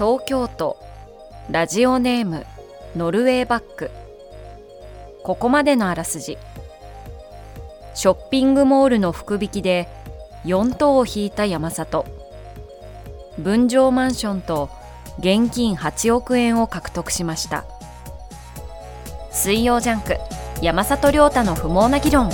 東京都ラジオネームノルウェーバック。ここまでのあらすじ。ショッピングモールの福引きで4等を引いた山里。分譲マンションと現金8億円を獲得しました。水曜ジャンク、山里亮太の不毛な議論。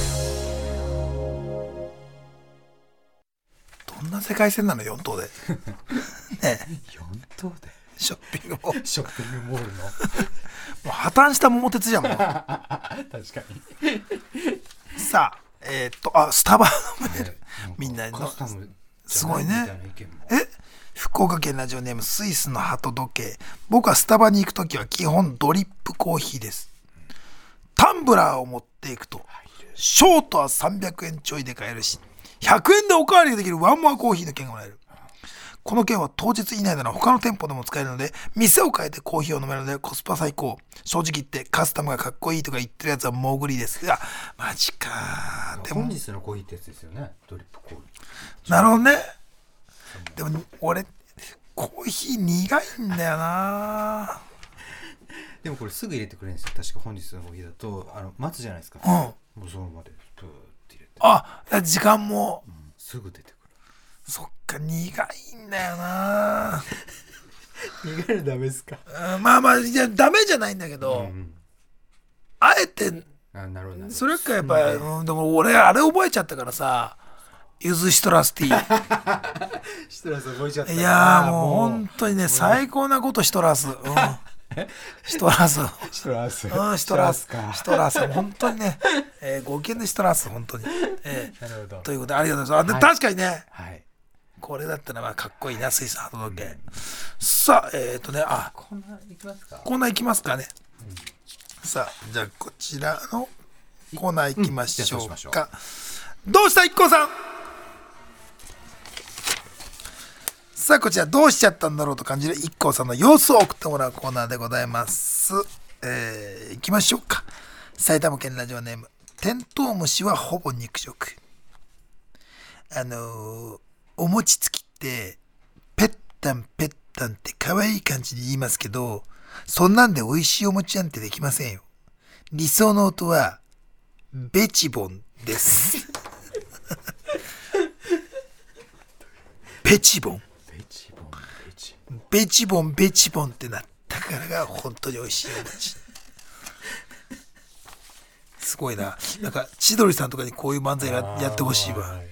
どんな世界線なの4等でね。 4等でショッピングモール、 ショッピングモールのもう破綻した桃鉄じゃんもう確かにさあ、スタバのメールみんなのすごいね。福岡県ラジオネームスイスの鳩時計。僕はスタバに行くときは基本ドリップコーヒーです。タンブラーを持っていくとショートは300円ちょいで買えるし、100円でおかわりができるワンモアコーヒーの券がもらえる。この券は当日以内なら他の店舗でも使えるので、店を変えてコーヒーを飲めるのでコスパ最高。正直言ってカスタムがかっこいいとか言ってるやつはモグリですが、マジか。でも本日のコーヒーってやつですよね、ドリップコーヒー。 なるほどね。でも俺コーヒー苦いんだよな。 でもこれすぐ入れてくれるんですよ。確か本日のコーヒーだと待つじゃないですか、もうそのまでプーって入れて、 時間も、 すぐ出てくる。 そっか、苦いんだよな。 苦いのダメですか？ まあいやダメじゃないんだけど、あえてなるほど。 それかやっぱり、でも俺あれ覚えちゃったからさ、ユズシトラスティーシトラス覚えちゃった。 いやもう本当にね、最高なことシトラス、シトラス本当にね、ご機嫌でシトラス本当に、なるほど。ということでありがとうございます。確かにね、これだったらまあかっこいいな、スイスハート時計。さあこんな行きますか？ コーナー行きますかね。さあじゃあこちらのコーナー行きましょうか。どうしたIKKOさん。さあこちらどうしちゃったんだろうと感じるIKKOさんの様子を送ってもらうコーナーでございます。行きましょうか。埼玉県ラジオネームテントウムシはほぼ肉食。お餅つきってペッタンペッタンって可愛い感じで言いますけど、そんなんで美味しいお餅なんてできませんよ。理想の音はベチボンですベチボンってなったからが本当に美味しいお餅。すごいな。なんか千鳥さんとかにこういう漫才やってほしいわ。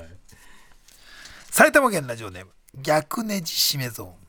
埼玉県ラジオネーム逆ネジ締めゾ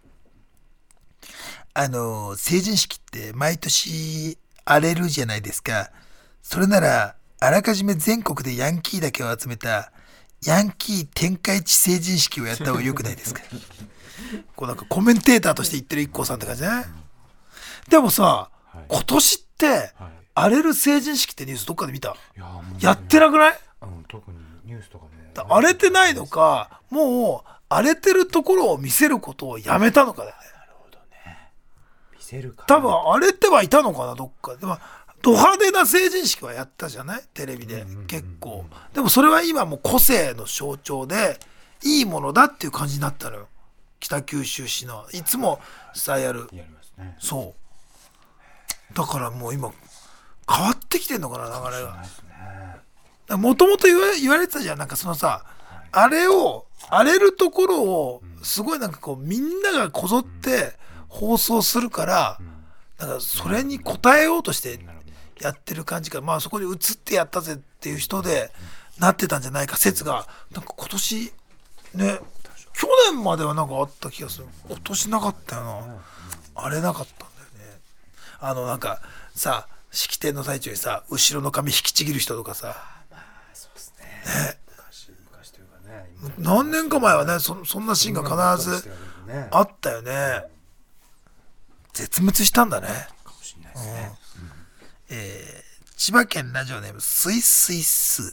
ーン。成人式って毎年荒れるじゃないですか。それならあらかじめ全国でヤンキーだけを集めたヤンキー天下一成人式をやった方がよくないですかこうなんかコメンテーターとして言ってるIKKOさんって感じね。でもさ、今年って荒れる成人式ってニュースどっかで見た？やってなくない？ 特にニュースとかね。 荒れてないのか、もう荒れてるところを見せることをやめたのかだよね。 なるほどね。見せるか。 多分荒れてはいたのかな、どっかで。ド派手な成人式はやったじゃない、テレビで結構。でもそれは今もう個性の象徴でいいものだっていう感じになったのよ。北九州市のいつもさやる。 やりますね。 そうだからもう今変わってきてんのかな、流れが。もともと言われてたじゃん。なんかそのさ、あれを荒れるところをすごいなんかこうみんながこぞって放送するから、だからそれに応えようとしてやってる感じが、まあそこに移ってやったぜっていう人でなってたんじゃないか説が、なんか今年ね、去年まではなんかあった気がする。今年なかったよな、あれなかったんだよね。なんかさ、式典の最中にさ、後ろの髪引きちぎる人とかさ、 そうですね。昔というかね。 何年か前はね、そんなシーンが必ずあったよね。絶滅したんだね。 かもしれないですね。 千葉県ラジオネームスイスイス。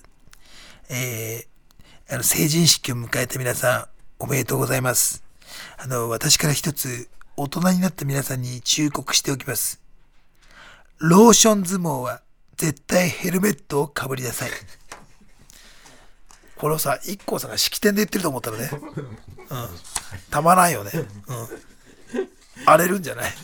成人式を迎えた皆さんおめでとうございます。私から一つ大人になった皆さんに忠告しておきます。ローション相撲は絶対ヘルメットをかぶりなさい。これをさ、IKKOさんが式典で言ってると思ったらね、 たまらんよね。荒れるんじゃない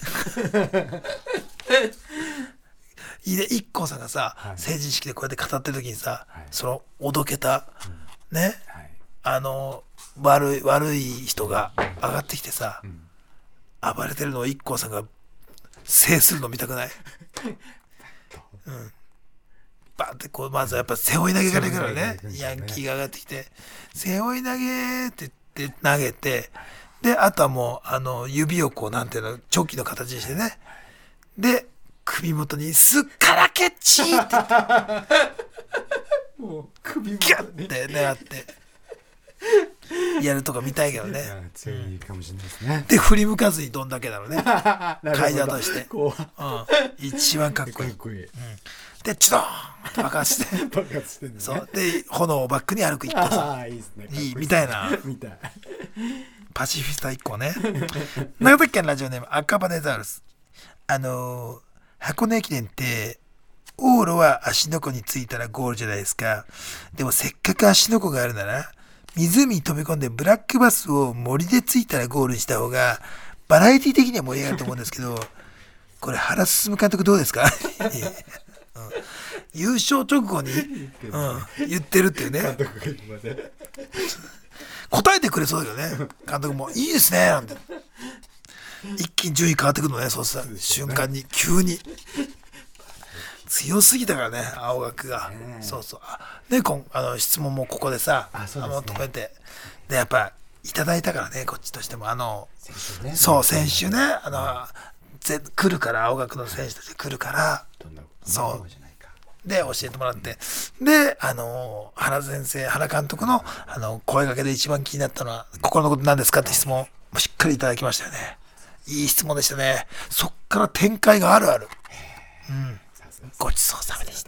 いいね、IKKOさんがさ、成人式でこうやって語ってる時にさ、そのおどけた、ね、悪い人が上がってきてさ、暴れてるのをIKKOさんが制するの見たくない？バンってこう、まずやっぱ背負い投げからいくからね、ヤンキーが上がってきて、背負い投げって言って投げて、で、あとはもう、指をこう、なんていうの、チョキの形にしてね。で、首元に、すっからけっちーって言って、 もう首もギャッて狙って、やるとか見たいけどね。 強いかもしれないですね。 で、振り向かずにどんだけだろうね。階段として。 こ一番かっこいい。 こいい。 で、チドーンって爆発して。 爆発してんのね。 そう。で、炎をバックに歩くIKKOさん。 いいですね。 いい、みたいな。 みたい。 パシフィスタIKKOね。長崎県ラジオネーム赤羽ザウルス。箱根駅伝って往路は芦ノ湖に着いたらゴールじゃないですか。でもせっかく芦ノ湖があるなら湖に飛び込んでブラックバスを森で着いたらゴールにした方がバラエティ的には盛り上がると思うんですけど、これ原進監督どうですか？優勝直後に、言ってるっていうね。 監督が今ね。 答えてくれそうだけどね。監督もいいですねなんて。一気に順位変わってくるのね、そうした瞬間に急に強すぎたからね、青学が。そうそう。で、質問もここでさ、止めて、でやっぱいただいたからね、こっちとしても先週ね。 そう先週ね、来るから青学の選手たち来るから、そうで教えてもらって、で原先生、原監督の声掛けで一番気になったのは心のことなんですかって質問もしっかりいただきましたよね。いい質問でしたね。そっから展開がある。ごちそうさまでした。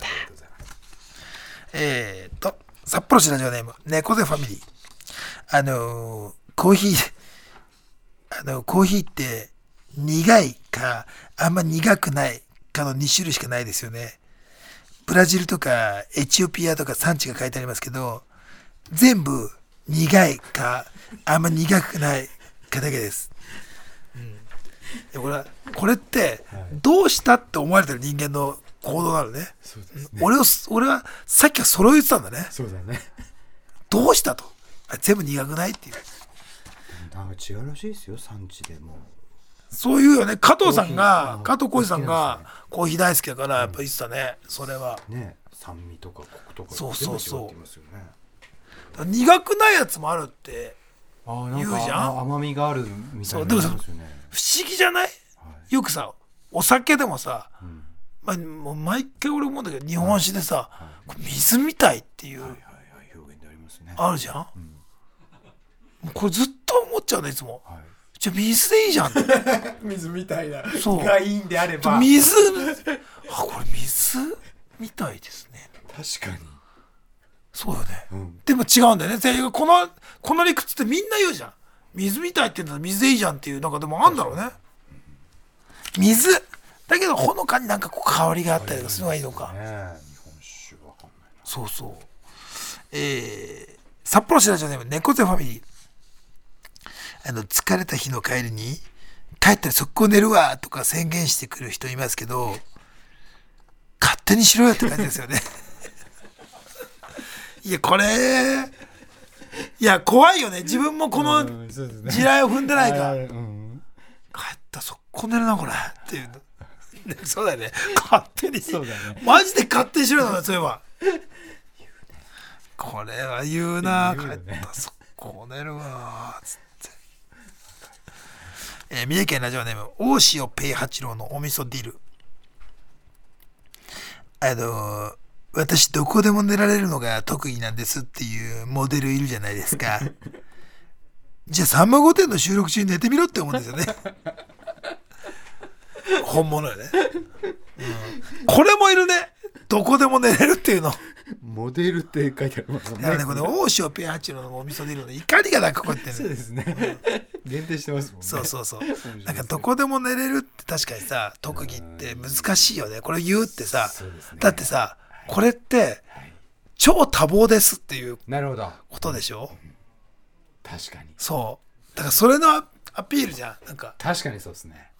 札幌市ラジオネーム猫背ファミリー。コーヒーって苦いかあんま苦くないかの2種類しかないですよね。ブラジルとかエチオピアとか産地が書いてありますけど、全部苦いかあんま苦くないかだけです。これってどうしたって思われてる人間の行動なのね。俺はさっきはそれを言ってたんだね。 そうだね。 どうしたと。全部苦くないっていう。 なんか違うらしいですよ、産地でも。 そういうよね。加藤浩次さんがコーヒー大好きだからやっぱ言ってたね。それは。 ね、酸味とかコクとかそう全部違ってますよね。 苦くないやつもあるって言うじゃん。 甘みがあるみたいな。 でもさ、不思議じゃない？よくさ、お酒でもさ、もう毎回俺思うんだけど、日本酒でさ、水みたいっていう表現でありますね。 あるじゃん。もうこれずっと思っちゃうね、いつも。じゃあ水でいいじゃんって。 水みたいな。 そうがいいんであれば。 これ水みたいですね。 確かに。 そうよね。でも違うんだよね。この理屈ってみんな言うじゃん。水みたいって言うんだら水でいいじゃんっていう、なんかでもあんだろうね。水だけどほのかになんかこう香りがあったりとかするのがいいのか。 日本酒わかんないな。 そうそう。札幌市ラジオネーム猫背ファミリー。疲れた日の帰りに帰ったら速攻寝るわとか宣言してくる人いますけど、勝手にしろよって感じですよね。いやこれ怖いよね。自分もこの地雷を踏んでないから、帰ったら速攻寝るなこれっていうの。そうだよね。勝手に。そうだね。マジで勝手にしろよな、そういえば。これは言うな。帰ったら速攻寝るわつって。三重県ラジオネーム大塩ペイ八郎のお味噌ディル。私どこでも寝られるのが得意なんですっていうモデルいるじゃないですか。じゃあさんま御殿の収録中に寝てみろって思うんですよね。本物よね、これもいるね。どこでも寝れるっていうの。 モデルって書いてありますね。 だからね、これ大塩ペイ八郎のお味噌ディルの怒りがなんかこうやってね。 そうですね。限定してますもんね。 そうなんかどこでも寝れるって確かにさ、特技って難しいよね。これ言うってさ、だってさ、これって超多忙ですっていうことでしょ。 確かにそうだからそれのアピールじゃんなんか確かにそうですね。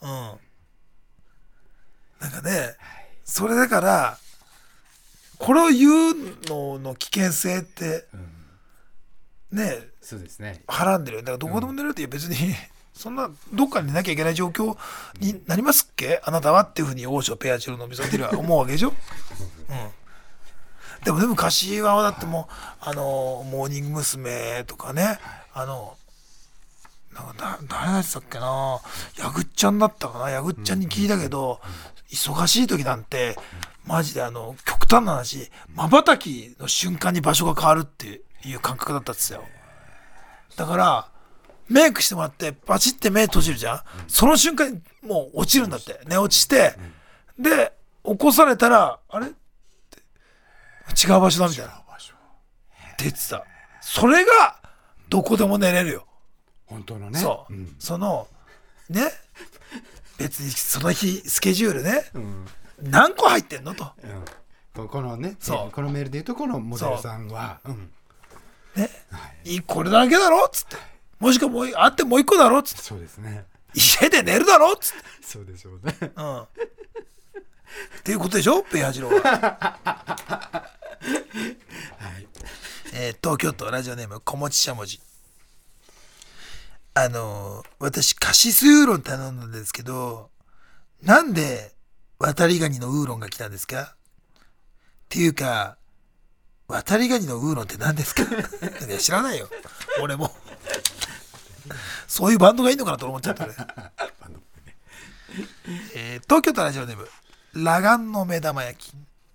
なんかね、それだからこれを言うのの危険性ってねそうですね。 はらんでるよ。だからどこでも寝れるって別に、そんなどっかに寝なきゃいけない状況になりますっけあなたはっていうふうに王将ペアチロのみそてるは思うわけでしょ、でも昔はだってもうモーニング娘。とかねなんか誰だったっけなヤグッちゃんだったかなヤグッちゃんに聞いたけど、忙しい時なんてマジで極端な話瞬きの瞬間に場所が変わるっていう感覚だったんですよ。だからメイクしてもらってバチって目閉じるじゃん、その瞬間にもう落ちるんだって寝落ちして、で起こされたらあれって違う場所だみたいなって言ってた。それがどこでも寝れるよ本当のね。 そう、そのね別にその日スケジュールね、何個入ってんのと、 このねそうこのメールで言うとこのモデルさんはね、これだけだろっつって、もしくはもうあってもう一個だろっつって、 そうですね。 家で寝るだろっつって、 そうでしょうね。 っていうことでしょペアジローは。東京都ラジオネーム小持しゃもじ。私カシスウーロン頼んだんですけど、なんで渡りガニのウーロンが来たんですかっていうか、渡りガニのウーロンって何ですかいや知らないよ俺もそういうバンドがいいのかなと思っちゃったね。東京都ラジオネームラガンの目玉焼き。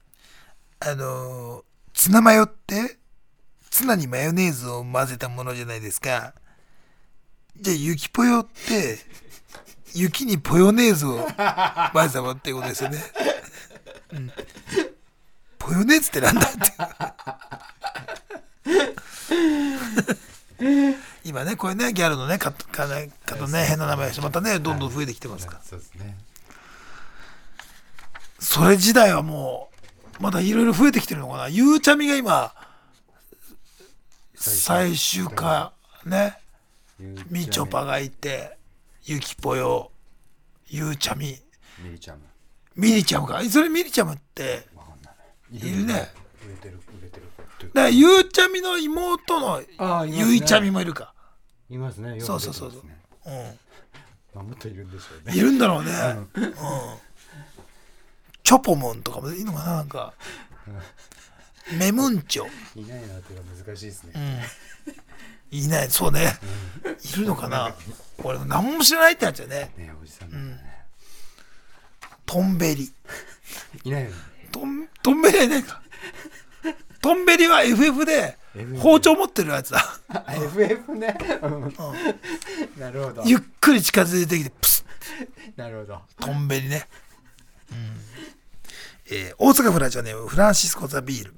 ツナマヨってツナにマヨネーズを混ぜたものじゃないですか。じゃあ雪ぽよって雪にポヨネーズを混ぜたものっていうことですよね、ポヨネーズってなんだって今ねこれねギャルのね方ね変な名前の人またねどんどん増えてきてますから、 そうですね。 それ時代はもうまだいろいろ増えてきてるのかな。ゆうちゃみが今最終回ね、みちょぱがいてゆきぽよゆうちゃみミリちゃんもミリちゃんか。それミリちゃんっているね。 売れてるだからゆうちゃみの妹のゆいちゃみもいるか。 いますね。 そうそうそうまあもっといるんでしょうね。 いるんだろうね、チョポモンとかもいいのかな。なんかメムンチョいないなっていうのは難しいですね。 いないそうね、いるのかな。俺何も知らないってなっちゃうね。 おじさんだね。 トンベリいないよね。 トンベリはいないか。トンベリは FF で包丁持ってるやつだ。 FF ね。なるほど。 ゆっくり近づいてきてプスッ。 なるほど。 トンベリね。大阪府ラジオネームフランシスコ・ザ・ビール。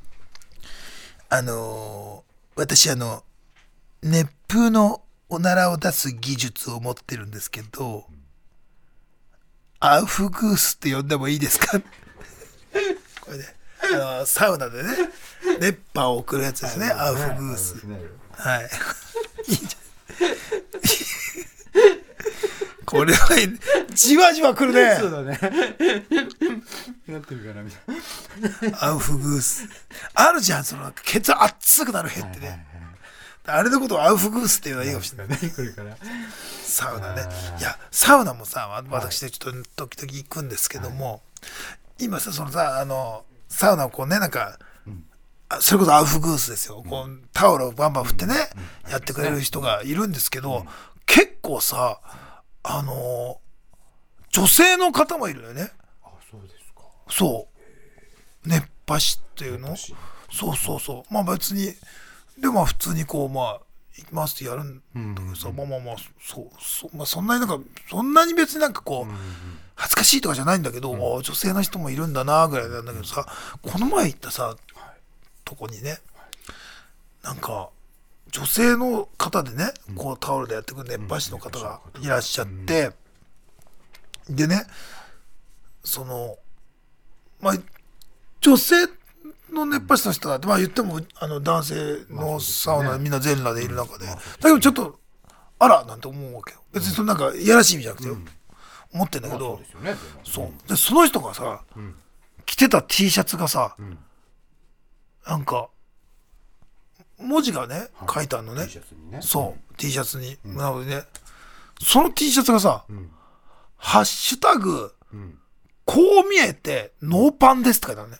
私熱風のおならを出す技術を持ってるんですけど、アウフグースって呼んでもいいですかこれねサウナでね熱波を送るやつですね。アウフグース。はいいいじゃんこれはじわじわくるね。 そうだね。なってるかなみたいな。 アウフグースあるじゃん、そのケツ熱くなるヘってね、あれのことをアウフグースっていうのはいいかもしれないね。 これからサウナね。いやサウナもさ私ちょっと時々行くんですけども、今さそのさサウナをこうねなんか、それこそアウフグースですよ、こうタオルをバンバン振ってね、やってくれる人がいるんですけど、結構さ女性の方もいるよね。 あ、そうですか。 そう熱波師っていうの。そうそうそう。まあ別にでも普通にこう行きますってやるんだけどさ、まあそうまあそんなにそんなに別になんかこう、恥ずかしいとかじゃないんだけど、女性の人もいるんだなぐらいなんだけどさ、この前行ったさ、とこにね、なんか女性の方でね、こうタオルでやってくる熱波師の方がいらっしゃって、でね、そのまあ女性の熱波師の人だってまあ言っても男性のサウナみんな全裸でいる中で、だけどちょっとあらなんて思うわけよ。別にそのなんかいやらしい意味じゃなくてよ、思ってんだけど、そうでその人がさ、着てた T シャツがさ、なんか文字がね書いてあるのね、そう T シャツに、なのでねその T シャツがさ、ハッシュタグ、こう見えてノーパンですって書いてあるね。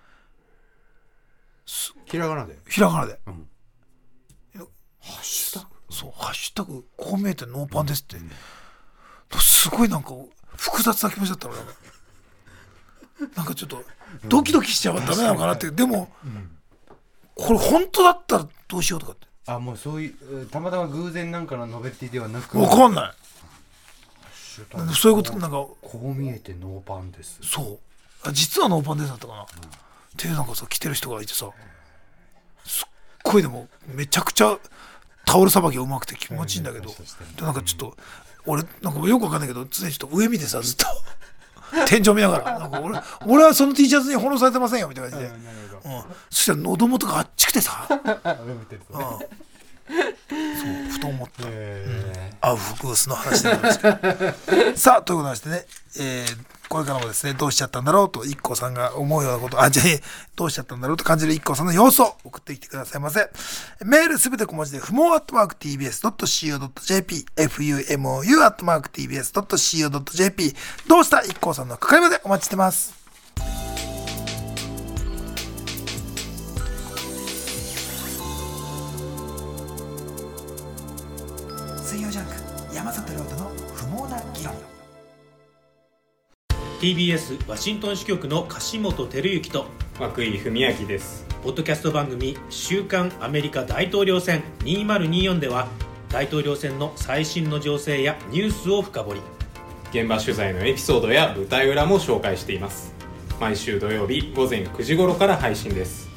ひらがなで。 ひらがなで。 ハッシュタグ。 そう、ハッシュタグ、こう見えてノーパンですって。すごいなんか複雑な気持ちだったのね。なんかちょっとドキドキしちゃダメなのかなって。でも、これ本当だったらどうしようとかって。 あ、もうそういうたまたま偶然なんかのノベルティではなく。 わかんない。そういうことなんかこう見えてノーパンです。 そう実はノーパンですだったかな、っていうなんかさ着てる人がいてさ、すっごいでもめちゃくちゃタオルさばきがうまくて気持ちいいんだけど、でなんかちょっと俺なんかよくわかんないけど常にちょっと上見てさずっと天井見ながらなんか俺はその T シャツに翻弄されてませんよみたいな感じで、そしたら喉元があっちくてさそうふと思った、アウフグースの話なんですけどさあということでね、これからもですねどうしちゃったんだろうと IKKO さんが思うようなことどうしちゃったんだろうと感じる IKKOさんの様子を送ってきてくださいませ。メールすべて小文字で不毛@tbs.co.jp FUMOU@tbs.co.jp どうした IKKO さんの係までお待ちしてます。水曜ジャンク山里亮太の不毛な議論。 TBS ワシントン支局の樫本照之と涌井文明です。 ポッドキャスト番組週刊アメリカ大統領選2024では大統領選の最新の情勢やニュースを深掘り、 現場取材のエピソードや舞台裏も紹介しています。毎週土曜日午前9時頃から配信です。